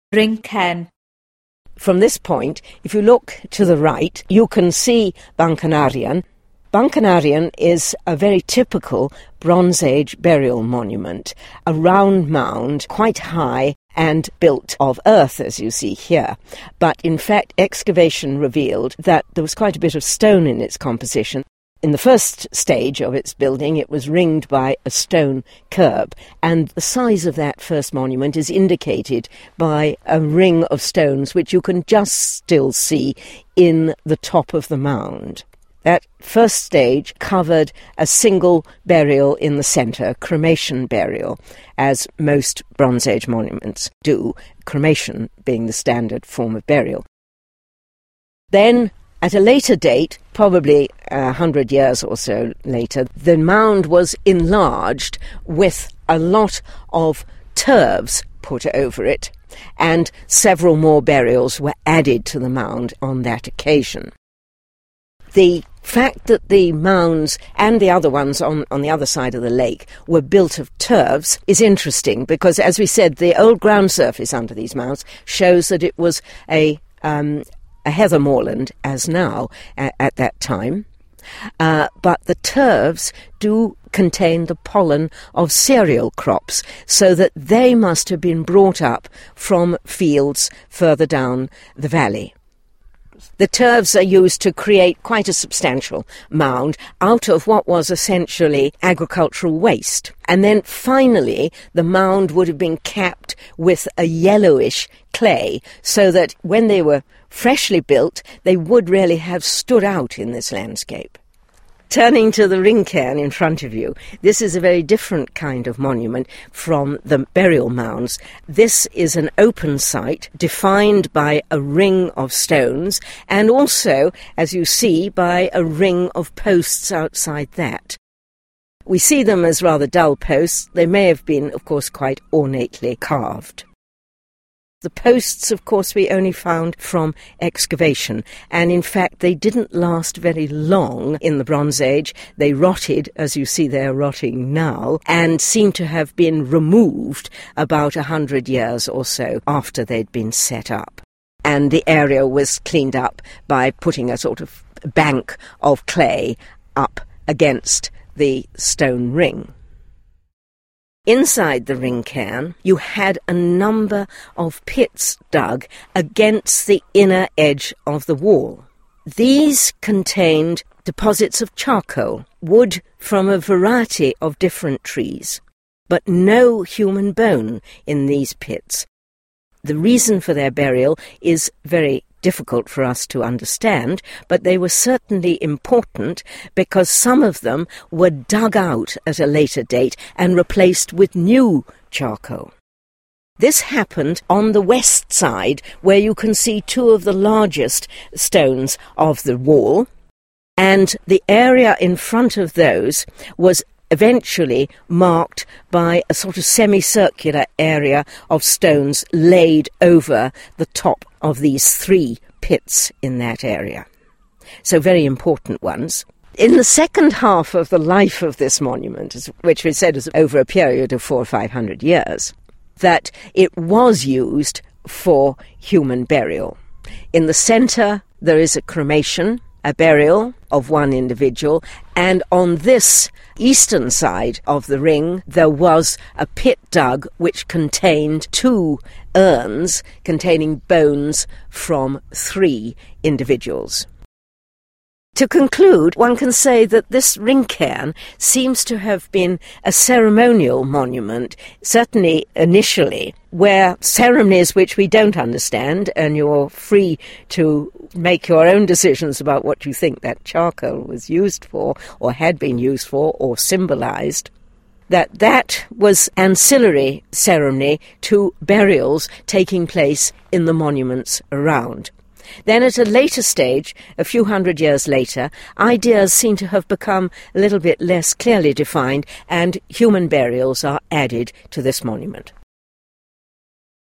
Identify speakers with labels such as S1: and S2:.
S1: Ring cairn.
S2: From this point, if you look to the right, you can see Bangkanarian. Bangkanarian is a very typical Bronze Age burial monument, a round mound, quite high and built of earth, as you see here. But in fact, excavation revealed that there was quite a bit of stone in its composition. In the first stage of its building, it was ringed by a stone curb, and the size of that first monument is indicated by a ring of stones which you can just still see in the top of the mound. That first stage covered a single burial in the centre, cremation burial, as most Bronze Age monuments do, cremation being the standard form of burial. Then, at a later date, probably 100 years or so later, the mound was enlarged with a lot of turves put over it, and several more burials were added to the mound on that occasion. The fact that the mounds and the other ones on the other side of the lake were built of turves is interesting because, as we said, the old ground surface under these mounds shows that it was a heather moorland, as now, at that time. But the turves do contain the pollen of cereal crops, so that they must have been brought up from fields further down the valley. The turves are used to create quite a substantial mound out of what was essentially agricultural waste. And then finally, the mound would have been capped with a yellowish clay, so that when they were freshly built, they would really have stood out in this landscape. Turning to the ring cairn in front of you, this is a very different kind of monument from the burial mounds. This is an open site defined by a ring of stones and also, as you see, by a ring of posts outside that. We see them as rather dull posts. They may have been, of course, quite ornately carved. The posts, of course, we only found from excavation, and in fact they didn't last very long in the Bronze Age. They rotted, as you see they're rotting now, and seem to have been removed about 100 years or so after they'd been set up. And the area was cleaned up by putting a sort of bank of clay up against the stone ring. Inside the ring cairn, you had a number of pits dug against the inner edge of the wall. These contained deposits of charcoal, wood from a variety of different trees, but no human bone in these pits. The reason for their burial is very difficult for us to understand, but they were certainly important because some of them were dug out at a later date and replaced with new charcoal. This happened on the west side, where you can see two of the largest stones of the wall, and the area in front of those was eventually marked by a sort of semicircular area of stones laid over the top of these three pits in that area. So very important ones. In the second half of the life of this monument, which we said is over a period of 400 or 500 years, that it was used for human burial. In the centre there is a cremation, a burial of one individual, and on this eastern side of the ring there was a pit dug which contained two urns containing bones from three individuals. To conclude, one can say that this ring cairn seems to have been a ceremonial monument, certainly initially, where ceremonies which we don't understand, and you're free to make your own decisions about what you think that charcoal was used for, or had been used for, or symbolized, that was ancillary ceremony to burials taking place in the monuments around. Then at a later stage, a few hundred years later, ideas seem to have become a little bit less clearly defined, and human burials are added to this monument.